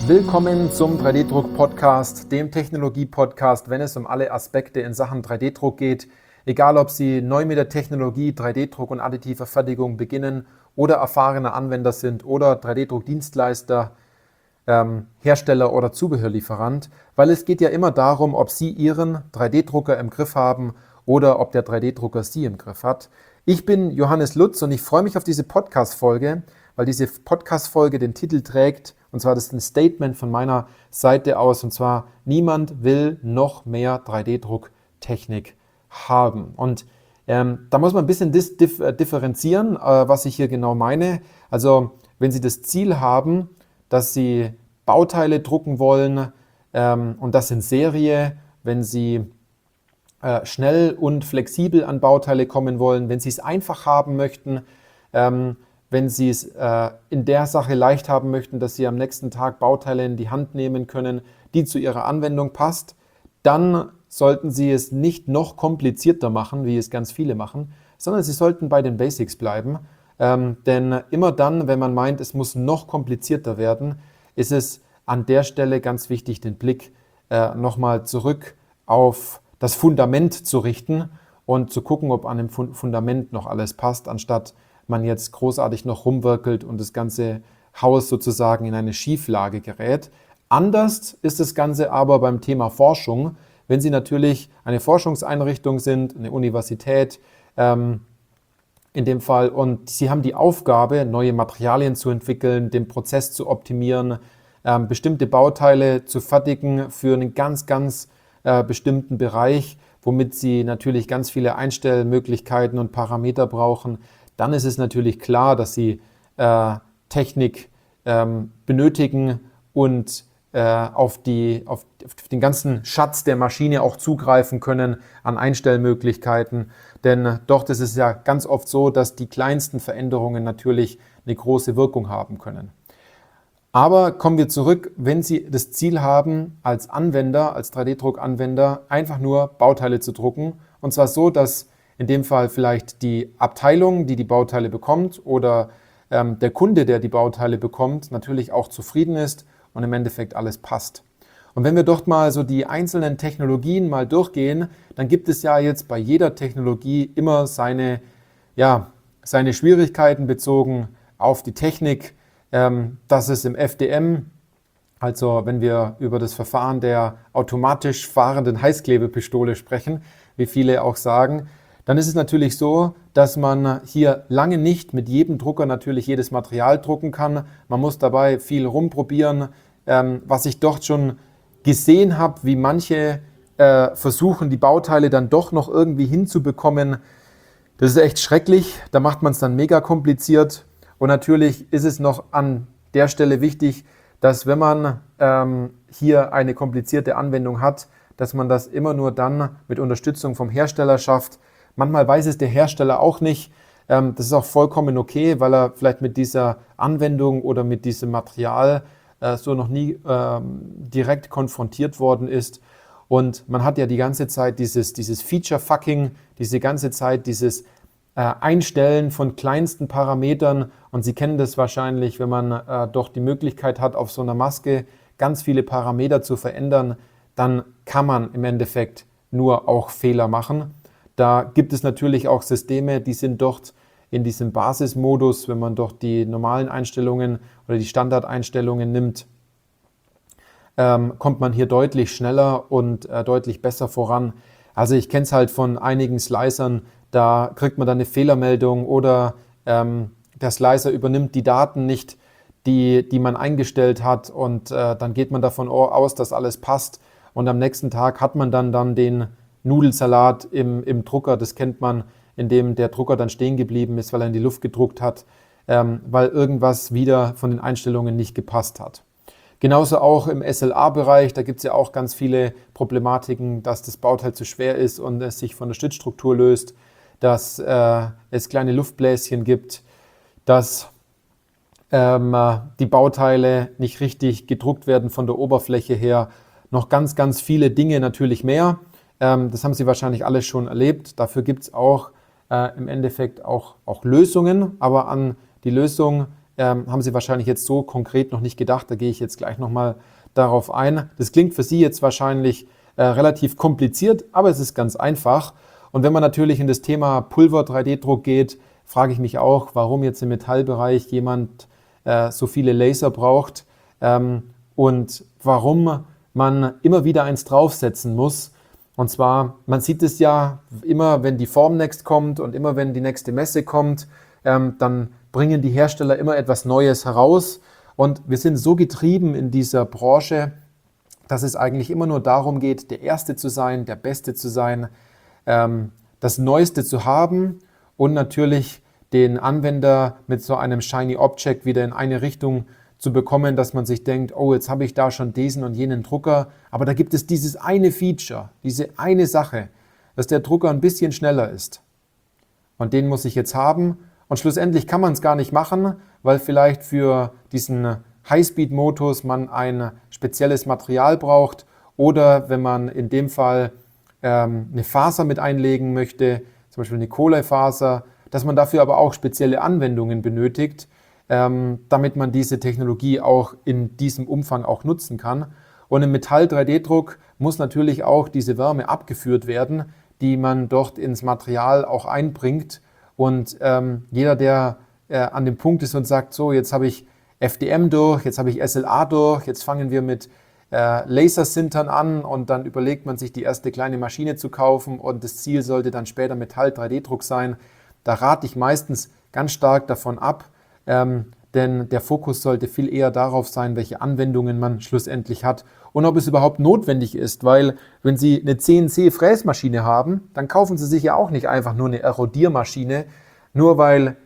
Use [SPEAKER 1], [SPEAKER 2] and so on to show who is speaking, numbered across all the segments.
[SPEAKER 1] Willkommen zum 3D-Druck-Podcast, dem Technologie-Podcast, wenn es um alle Aspekte in Sachen 3D-Druck geht. Egal, ob Sie neu mit der Technologie 3D-Druck und additiver Fertigung beginnen oder erfahrene Anwender sind oder 3D-Druck-Dienstleister, Hersteller oder Zubehörlieferant, weil es geht ja immer darum, ob Sie Ihren 3D-Drucker im Griff haben oder ob der 3D-Drucker Sie im Griff hat. Ich bin Johannes Lutz und ich freue mich auf diese Podcast-Folge, weil diese Podcast-Folge den Titel trägt, und zwar das ist ein Statement von meiner Seite aus, und zwar: Niemand will noch mehr 3D-Drucktechnik haben. Und da muss man ein bisschen differenzieren, was ich hier genau meine. Also wenn Sie das Ziel haben, dass Sie Bauteile drucken wollen und das in Serie, wenn Sie schnell und flexibel an Bauteile kommen wollen, wenn Sie es einfach haben möchten, wenn Sie es in der Sache leicht haben möchten, dass Sie am nächsten Tag Bauteile in die Hand nehmen können, die zu Ihrer Anwendung passt, dann sollten Sie es nicht noch komplizierter machen, wie es ganz viele machen, sondern Sie sollten bei den Basics bleiben. Denn immer dann, wenn man meint, es muss noch komplizierter werden, ist es an der Stelle ganz wichtig, den Blick nochmal zurück auf das Fundament zu richten und zu gucken, ob an dem Fundament noch alles passt, anstatt man jetzt großartig noch rumwirkelt und das ganze Haus sozusagen in eine Schieflage gerät. Anders ist das Ganze aber beim Thema Forschung. Wenn Sie natürlich eine Forschungseinrichtung sind, eine Universität in dem Fall, und Sie haben die Aufgabe, neue Materialien zu entwickeln, den Prozess zu optimieren, bestimmte Bauteile zu fertigen für einen ganz bestimmten Bereich, womit Sie natürlich ganz viele Einstellmöglichkeiten und Parameter brauchen, dann ist es natürlich klar, dass Sie Technik benötigen und auf den ganzen Schatz der Maschine auch zugreifen können an Einstellmöglichkeiten. Denn dort ist es ja ganz oft so, dass die kleinsten Veränderungen natürlich eine große Wirkung haben können. Aber kommen wir zurück, wenn Sie das Ziel haben, als Anwender, als 3D-Druck-Anwender, einfach nur Bauteile zu drucken, und zwar so, dass in dem Fall vielleicht die Abteilung, die die Bauteile bekommt, oder der Kunde, der die Bauteile bekommt, natürlich auch zufrieden ist und im Endeffekt alles passt. Und wenn wir dort mal so die einzelnen Technologien mal durchgehen, dann gibt es ja jetzt bei jeder Technologie immer seine Schwierigkeiten bezogen auf die Technik. Das ist im FDM, also wenn wir über das Verfahren der automatisch fahrenden Heißklebepistole sprechen, wie viele auch sagen, dann ist es natürlich so, dass man hier lange nicht mit jedem Drucker natürlich jedes Material drucken kann. Man muss dabei viel rumprobieren. Was ich dort schon gesehen habe, wie manche versuchen, die Bauteile dann doch noch irgendwie hinzubekommen, das ist echt schrecklich. Da macht man es dann mega kompliziert. Und natürlich ist es noch an der Stelle wichtig, dass wenn man hier eine komplizierte Anwendung hat, dass man das immer nur dann mit Unterstützung vom Hersteller schafft. Manchmal weiß es der Hersteller auch nicht. Das ist auch vollkommen okay, weil er vielleicht mit dieser Anwendung oder mit diesem Material so noch nie direkt konfrontiert worden ist. Und man hat ja die ganze Zeit dieses Feature-Fucking, diese ganze Zeit dieses Einstellen von kleinsten Parametern. Und Sie kennen das wahrscheinlich, wenn man doch die Möglichkeit hat, auf so einer Maske ganz viele Parameter zu verändern, dann kann man im Endeffekt nur auch Fehler machen. Da gibt es natürlich auch Systeme, die sind dort in diesem Basismodus, wenn man dort die normalen Einstellungen oder die Standardeinstellungen nimmt, kommt man hier deutlich schneller und deutlich besser voran. Also ich kenne es halt von einigen Slicern, da kriegt man dann eine Fehlermeldung oder der Slicer übernimmt die Daten nicht, die man eingestellt hat, und dann geht man davon aus, dass alles passt, und am nächsten Tag hat man dann den Nudelsalat im Drucker. Das kennt man, indem der Drucker dann stehen geblieben ist, weil er in die Luft gedruckt hat, weil irgendwas wieder von den Einstellungen nicht gepasst hat. Genauso auch im SLA-Bereich, da gibt es ja auch ganz viele Problematiken, dass das Bauteil zu schwer ist und es sich von der Stützstruktur löst, dass es kleine Luftbläschen gibt, dass die Bauteile nicht richtig gedruckt werden von der Oberfläche her. Noch ganz viele Dinge natürlich mehr. Das haben Sie wahrscheinlich alles schon erlebt. Dafür gibt es auch im Endeffekt auch Lösungen, aber an die Lösung haben Sie wahrscheinlich jetzt so konkret noch nicht gedacht. Da gehe ich jetzt gleich nochmal darauf ein. Das klingt für Sie jetzt wahrscheinlich relativ kompliziert, aber es ist ganz einfach. Und wenn man natürlich in das Thema Pulver-3D-Druck geht, frage ich mich auch, warum jetzt im Metallbereich jemand so viele Laser braucht und warum man immer wieder eins draufsetzen muss. Und zwar, man sieht es ja immer, wenn die Formnext kommt und immer wenn die nächste Messe kommt, dann bringen die Hersteller immer etwas Neues heraus. Und wir sind so getrieben in dieser Branche, dass es eigentlich immer nur darum geht, der Erste zu sein, der Beste zu sein, das Neueste zu haben und natürlich den Anwender mit so einem Shiny Object wieder in eine Richtung zu bekommen, dass man sich denkt, oh, jetzt habe ich da schon diesen und jenen Drucker, aber da gibt es dieses eine Feature, diese eine Sache, dass der Drucker ein bisschen schneller ist. Und den muss ich jetzt haben. Und schlussendlich kann man es gar nicht machen, weil vielleicht für diesen Highspeed-Modus man ein spezielles Material braucht oder wenn man in dem Fall eine Faser mit einlegen möchte, zum Beispiel eine Kohlefaser, dass man dafür aber auch spezielle Anwendungen benötigt, damit man diese Technologie auch in diesem Umfang auch nutzen kann. Und im Metall-3D-Druck muss natürlich auch diese Wärme abgeführt werden, die man dort ins Material auch einbringt. Und jeder, der an dem Punkt ist und sagt, so, jetzt habe ich FDM durch, jetzt habe ich SLA durch, jetzt fangen wir mit Lasersintern an und dann überlegt man sich, die erste kleine Maschine zu kaufen und das Ziel sollte dann später Metall-3D-Druck sein. Da rate ich meistens ganz stark davon ab, denn der Fokus sollte viel eher darauf sein, welche Anwendungen man schlussendlich hat und ob es überhaupt notwendig ist, weil wenn Sie eine CNC-Fräsmaschine haben, dann kaufen Sie sich ja auch nicht einfach nur eine Erodiermaschine, nur weil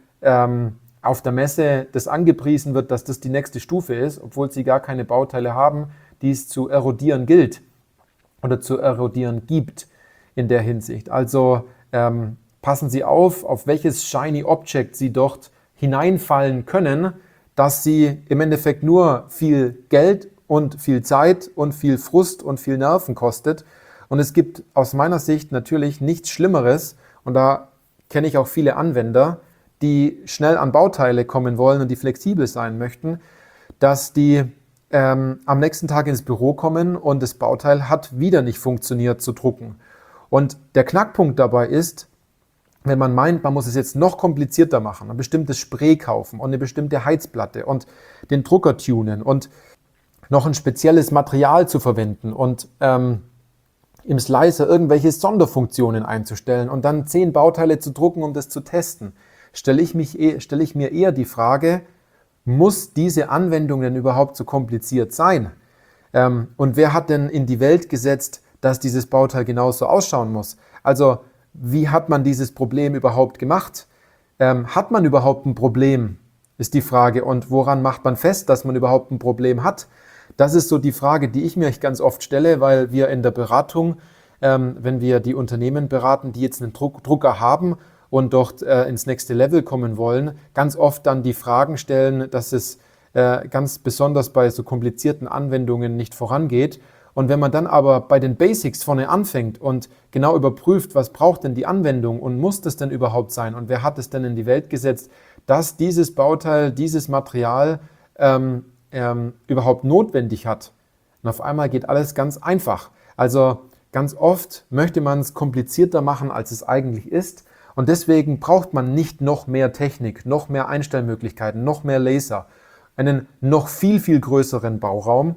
[SPEAKER 1] auf der Messe das angepriesen wird, dass das die nächste Stufe ist, obwohl Sie gar keine Bauteile haben, die es zu erodieren gilt oder zu erodieren gibt in der Hinsicht. Also passen Sie auf welches Shiny Object Sie dort hineinfallen können, dass Sie im Endeffekt nur viel Geld und viel Zeit und viel Frust und viel Nerven kostet. Und es gibt aus meiner Sicht natürlich nichts Schlimmeres, und da kenne ich auch viele Anwender, die schnell an Bauteile kommen wollen und die flexibel sein möchten, dass die am nächsten Tag ins Büro kommen und das Bauteil hat wieder nicht funktioniert zu drucken. Und der Knackpunkt dabei ist, wenn man meint, man muss es jetzt noch komplizierter machen, ein bestimmtes Spray kaufen und eine bestimmte Heizplatte und den Drucker tunen und noch ein spezielles Material zu verwenden und im Slicer irgendwelche Sonderfunktionen einzustellen und dann 10 Bauteile zu drucken, um das zu testen, stelle ich mir eher die Frage, muss diese Anwendung denn überhaupt so kompliziert sein? Und wer hat denn in die Welt gesetzt, dass dieses Bauteil genauso ausschauen muss? Also wie hat man dieses Problem überhaupt gemacht? Hat man überhaupt ein Problem, ist die Frage. Und woran macht man fest, dass man überhaupt ein Problem hat? Das ist so die Frage, die ich mir ganz oft stelle, weil wir in der Beratung, wenn wir die Unternehmen beraten, die jetzt einen Drucker haben und dort ins nächste Level kommen wollen, ganz oft dann die Fragen stellen, dass es ganz besonders bei so komplizierten Anwendungen nicht vorangeht. Und wenn man dann aber bei den Basics vorne anfängt und genau überprüft, was braucht denn die Anwendung und muss das denn überhaupt sein und wer hat es denn in die Welt gesetzt, dass dieses Bauteil, dieses Material überhaupt notwendig hat. Und auf einmal geht alles ganz einfach. Also ganz oft möchte man es komplizierter machen, als es eigentlich ist. Und deswegen braucht man nicht noch mehr Technik, noch mehr Einstellmöglichkeiten, noch mehr Laser, einen noch viel, viel größeren Bauraum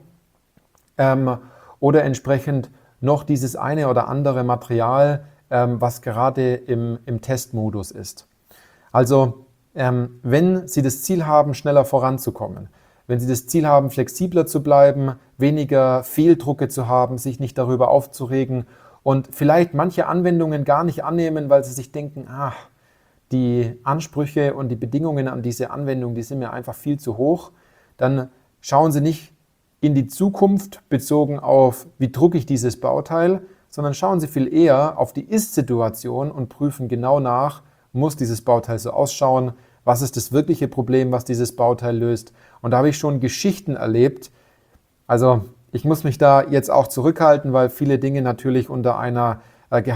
[SPEAKER 1] oder entsprechend noch dieses eine oder andere Material, was gerade im Testmodus ist. Also wenn Sie das Ziel haben, schneller voranzukommen, wenn Sie das Ziel haben, flexibler zu bleiben, weniger Fehldrucke zu haben, sich nicht darüber aufzuregen und vielleicht manche Anwendungen gar nicht annehmen, weil Sie sich denken, die Ansprüche und die Bedingungen an diese Anwendung, die sind mir einfach viel zu hoch, dann schauen Sie nicht in die Zukunft bezogen auf, wie drucke ich dieses Bauteil, sondern schauen Sie viel eher auf die Ist-Situation und prüfen genau nach, muss dieses Bauteil so ausschauen, was ist das wirkliche Problem, was dieses Bauteil löst. Und da habe ich schon Geschichten erlebt. Also ich muss mich da jetzt auch zurückhalten, weil viele Dinge natürlich unter einer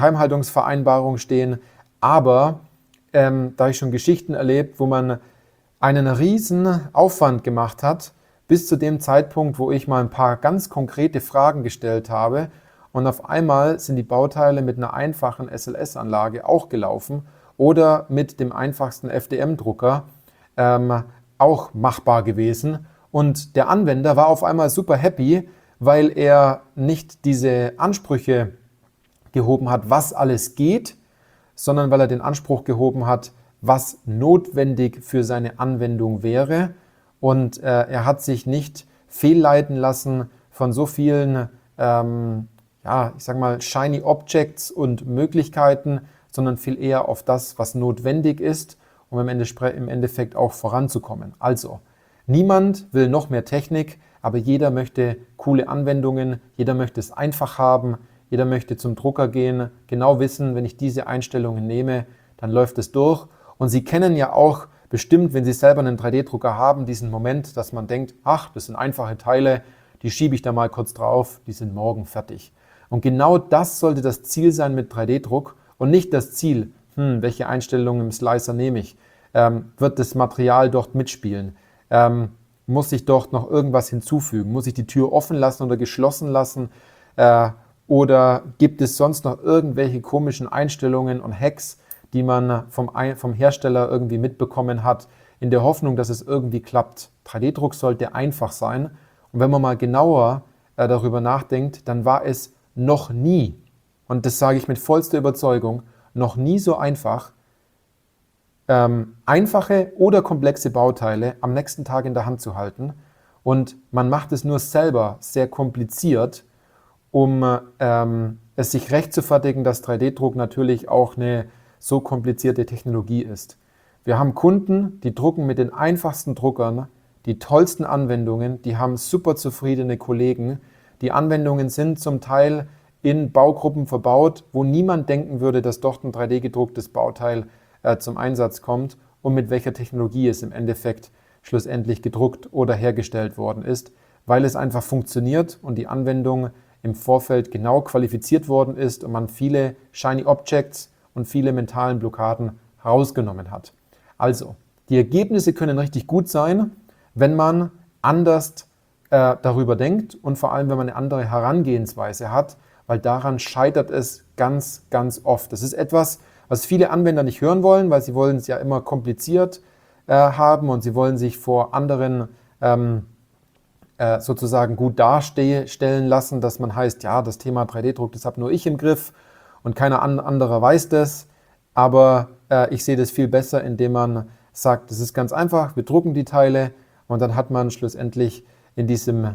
[SPEAKER 1] Geheimhaltungsvereinbarung stehen. Aber da habe ich schon Geschichten erlebt, wo man einen riesen Aufwand gemacht hat, bis zu dem Zeitpunkt, wo ich mal ein paar ganz konkrete Fragen gestellt habe und auf einmal sind die Bauteile mit einer einfachen SLS-Anlage auch gelaufen oder mit dem einfachsten FDM-Drucker auch machbar gewesen. Und der Anwender war auf einmal super happy, weil er nicht diese Ansprüche gehoben hat, was alles geht, sondern weil er den Anspruch gehoben hat, was notwendig für seine Anwendung wäre. Und er hat sich nicht fehlleiten lassen von so vielen, ich sag mal, shiny Objects und Möglichkeiten, sondern viel eher auf das, was notwendig ist, um im Endeffekt auch voranzukommen. Also, niemand will noch mehr Technik, aber jeder möchte coole Anwendungen, jeder möchte es einfach haben, jeder möchte zum Drucker gehen, genau wissen, wenn ich diese Einstellungen nehme, dann läuft es durch. Und Sie kennen ja auch bestimmt, wenn Sie selber einen 3D-Drucker haben, diesen Moment, dass man denkt, ach, das sind einfache Teile, die schiebe ich da mal kurz drauf, die sind morgen fertig. Und genau das sollte das Ziel sein mit 3D-Druck und nicht das Ziel, welche Einstellungen im Slicer nehme ich, wird das Material dort mitspielen, muss ich dort noch irgendwas hinzufügen, muss ich die Tür offen lassen oder geschlossen lassen, oder gibt es sonst noch irgendwelche komischen Einstellungen und Hacks, die man vom Hersteller irgendwie mitbekommen hat, in der Hoffnung, dass es irgendwie klappt. 3D-Druck sollte einfach sein. Und wenn man mal genauer darüber nachdenkt, dann war es noch nie, und das sage ich mit vollster Überzeugung, noch nie so einfach, einfache oder komplexe Bauteile am nächsten Tag in der Hand zu halten. Und man macht es nur selber sehr kompliziert, um es sich recht zu fertigen, dass 3D-Druck natürlich auch eine so komplizierte Technologie ist. Wir haben Kunden, die drucken mit den einfachsten Druckern, die tollsten Anwendungen, die haben super zufriedene Kollegen. Die Anwendungen sind zum Teil in Baugruppen verbaut, wo niemand denken würde, dass dort ein 3D-gedrucktes Bauteil zum Einsatz kommt und mit welcher Technologie es im Endeffekt schlussendlich gedruckt oder hergestellt worden ist, weil es einfach funktioniert und die Anwendung im Vorfeld genau qualifiziert worden ist und man viele Shiny Objects und viele mentalen Blockaden herausgenommen hat. Also, die Ergebnisse können richtig gut sein, wenn man anders darüber denkt und vor allem, wenn man eine andere Herangehensweise hat, weil daran scheitert es ganz, ganz oft. Das ist etwas, was viele Anwender nicht hören wollen, weil sie wollen es ja immer kompliziert haben und sie wollen sich vor anderen sozusagen gut darstellen lassen, dass man heißt, ja, das Thema 3D-Druck, das habe nur ich im Griff und keiner anderer weiß das. Aber ich sehe das viel besser, indem man sagt, das ist ganz einfach, wir drucken die Teile und dann hat man schlussendlich in diesem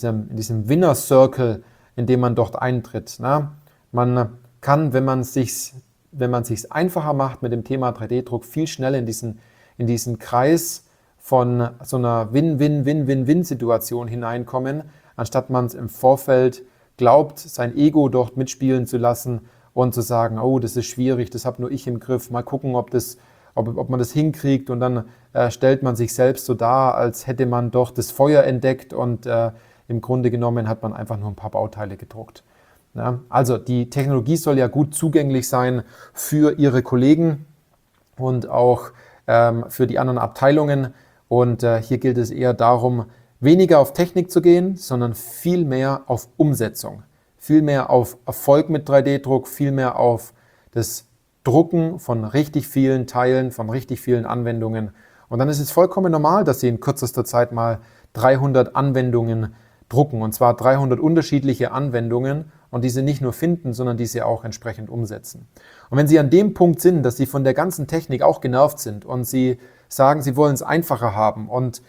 [SPEAKER 1] Winner Circle, in dem man dort eintritt. Na? Man kann, wenn man es sich einfacher macht mit dem Thema 3D-Druck, viel schneller in diesen Kreis von so einer Win-Win-Win-Win-Win-Situation hineinkommen, anstatt man es im Vorfeld glaubt, sein Ego dort mitspielen zu lassen und zu sagen, oh, das ist schwierig, das habe nur ich im Griff, mal gucken, ob man das hinkriegt und dann stellt man sich selbst so dar, als hätte man doch das Feuer entdeckt und im Grunde genommen hat man einfach nur ein paar Bauteile gedruckt. Ja, also die Technologie soll ja gut zugänglich sein für Ihre Kollegen und auch für die anderen Abteilungen. Und hier gilt es eher darum, weniger auf Technik zu gehen, sondern viel mehr auf Umsetzung, viel mehr auf Erfolg mit 3D-Druck, viel mehr auf das Drucken von richtig vielen Teilen, von richtig vielen Anwendungen. Und dann ist es vollkommen normal, dass Sie in kürzester Zeit mal 300 Anwendungen drucken, und zwar 300 unterschiedliche Anwendungen und diese nicht nur finden, sondern diese auch entsprechend umsetzen. Und wenn Sie an dem Punkt sind, dass Sie von der ganzen Technik auch genervt sind und Sie sagen, Sie wollen es einfacher haben und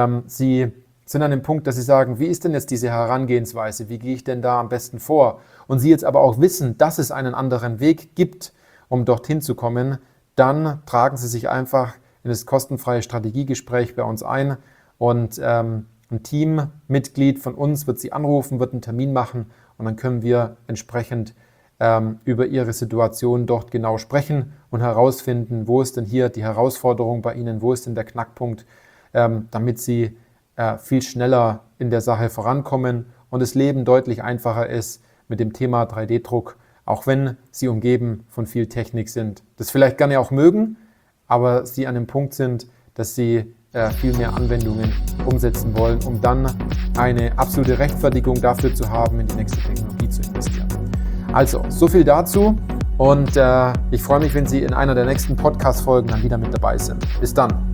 [SPEAKER 1] Sie sind an dem Punkt, dass Sie sagen, wie ist denn jetzt diese Herangehensweise, wie gehe ich denn da am besten vor? Und Sie jetzt aber auch wissen, dass es einen anderen Weg gibt, um dorthin zu kommen, dann tragen Sie sich einfach in das kostenfreie Strategiegespräch bei uns ein und ein Teammitglied von uns wird Sie anrufen, wird einen Termin machen und dann können wir entsprechend über Ihre Situation dort genau sprechen und herausfinden, wo ist denn hier die Herausforderung bei Ihnen, wo ist denn der Knackpunkt, damit Sie viel schneller in der Sache vorankommen und das Leben deutlich einfacher ist mit dem Thema 3D-Druck, auch wenn Sie umgeben von viel Technik sind. Das vielleicht gerne auch mögen, aber Sie an dem Punkt sind, dass Sie viel mehr Anwendungen umsetzen wollen, um dann eine absolute Rechtfertigung dafür zu haben, in die nächste Technologie zu investieren. Also, so viel dazu und ich freue mich, wenn Sie in einer der nächsten Podcast-Folgen dann wieder mit dabei sind. Bis dann.